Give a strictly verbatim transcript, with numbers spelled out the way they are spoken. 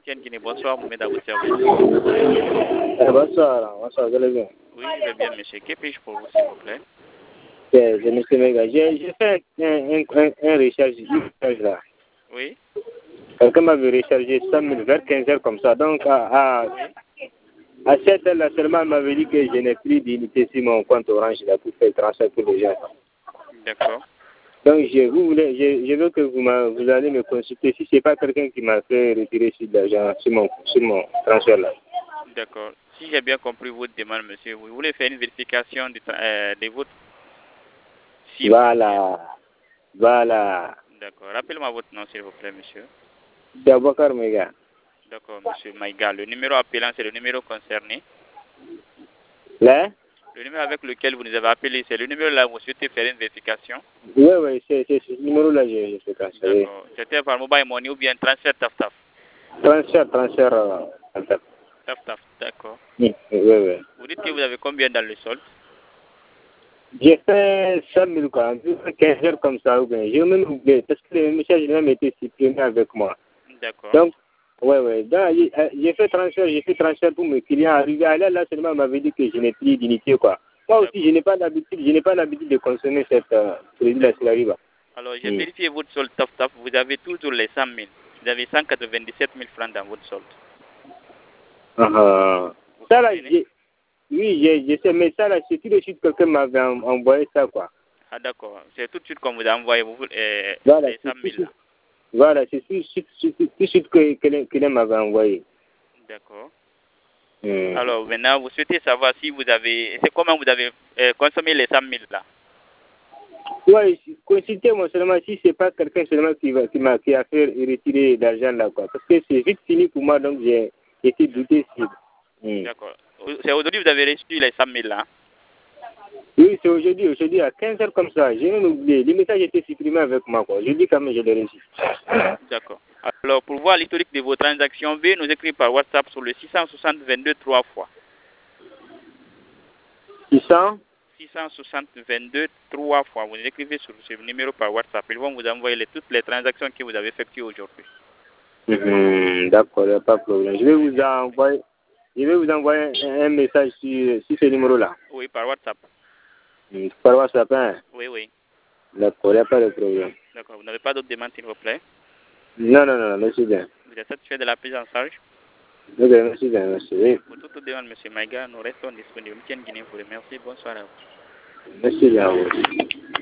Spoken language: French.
Tiens Guinée, bonsoir, vous m'aidez à votre service. Eh, bonsoir, bonsoir, vous allez bien? Oui, je vais bien, monsieur. Que puis-je pour vous, s'il vous plaît? C'est c'est monsieur Mega. J'ai j'ai fait un, un, un, un recharge, une recharge là. Oui. Quelqu'un m'avait rechargé cent mille vers quinze heures comme ça. Donc, à, à, Oui. à cette heure-là seulement, il m'avait dit que je n'ai plus d'unité sur mon compte Orange là pour faire transfert pour les gens. D'accord. Donc, je, vous voulez, je, je veux que vous, vous allez me consulter si ce n'est pas quelqu'un qui m'a fait retirer sur l'argent sur mon, sur mon transfert là. D'accord. Si j'ai bien compris votre demande, monsieur, vous voulez faire une vérification de, euh, de votre cible. Voilà. Voilà. D'accord. Rappelez-moi votre nom, s'il vous plaît, monsieur. C'est Abouakar Mega. D'accord, monsieur Maïga. Le numéro appelant, c'est le numéro concerné. Là? Le numéro avec lequel vous nous avez appelé, c'est le numéro là où vous souhaitez faire une vérification. Oui, oui, c'est ce numéro-là, je, je fais transférer. D'accord. C'était par mobile money ou bien transfert taf taf. Transfert, transfert, euh, transfert. Taf taf, d'accord. Oui, oui, oui. Vous dites que vous avez combien dans le solde? J'ai fait cinq mille quoi, quinze heures comme ça, ou bien. J'ai même oublié, parce que le message n'a même été supprimé avec moi. D'accord. Donc, oui, oui. J'ai fait transfert, j'ai fait transfert pour mes clients. Arrivé à là, là seulement, on m'avait dit que je n'ai plus d'unité, quoi. Moi aussi, je n'ai pas l'habitude, je n'ai pas l'habitude de consommer cette euh, produit-là sur la rive. Alors, j'ai mm. vérifié votre solde taf taf. Vous avez toujours les cent mille. Vous avez cent quatre-vingt-dix-sept mille francs dans votre solde. Uh -huh. Ça, là, oui, je sais, mais ça, là, c'est tout de suite quelqu'un m'avait envoyé ça, quoi. Ah, d'accord. C'est tout de suite qu'on vous a envoyé vous, euh, voilà, les cent mille, là. Voilà, c'est tout de suite, tout de suite que quelqu'un m'avait envoyé. D'accord. Mmh. Alors, maintenant, vous souhaitez savoir si vous avez... C'est comment vous avez euh, consommé les cent mille, là? Oui, consultez-moi seulement si c'est pas quelqu'un seulement qui, va, qui, m'a, qui a fait retirer l'argent, là, quoi. Parce que c'est vite fini pour moi, donc j'ai été douté sur... Mmh. D'accord. C'est aujourd'hui que vous avez reçu les cent mille, là? Oui, c'est aujourd'hui, aujourd'hui à quinze heures comme ça. J'ai même oublié. Les messages étaient supprimés avec moi, quoi. Je dis quand même, je l'ai reçu. D'accord. Alors, pour voir l'historique de vos transactions, veuillez nous écrire par WhatsApp sur le six cent soixante vingt-deux trois fois. six cents six cent soixante vingt-deux trois fois. Vous nous écrivez sur ce numéro par WhatsApp. Ils vont vous envoyer les, toutes les transactions que vous avez effectuées aujourd'hui. Mmh, d'accord, il n'y a pas de problème. Je vais vous envoyer, je vais vous envoyer un, un message sur, sur ce numéro-là. Oui, par WhatsApp. Mmh, par WhatsApp, hein? Oui, oui. D'accord, il n'y a pas de problème. D'accord. Vous n'avez pas d'autres demandes, s'il vous plaît? Non, non, non, merci bien. Vous êtes satisfait de la prise en charge? Ok, merci bien, merci. Oui. Pour toute demande, M. Maïga, nous restons disponibles. Tiens Guinée vous remercie. Bonsoir à vous. Merci bien à vous.